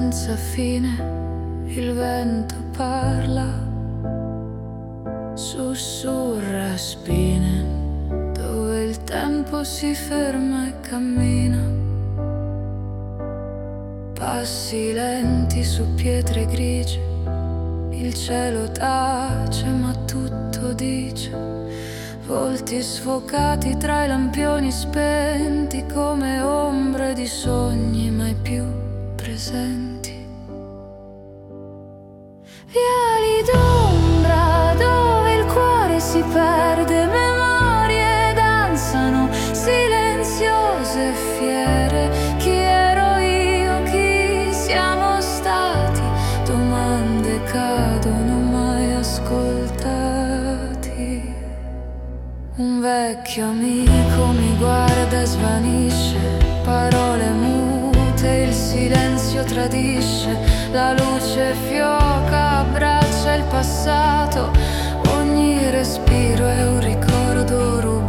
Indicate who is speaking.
Speaker 1: senza fine, il vento parla, sussurra spine, dove il tempo si ferma e cammina. Passi lenti su pietre grigie, il cielo tace ma tutto dice. Volti sfocati tra i lampioni spenti, come ombre di sogni mai più presenti. Viali d'ombra dove il cuore si perde, memorie danzano silenziose e fiere. Chi ero io, chi siamo stati? Domande cadono mai ascoltati. Un vecchio amico mi guarda e svanisce, parole mute, il silenzio tradisce, la luce fioca, abbraccia il passato, ogni respiro è un ricordo rubato.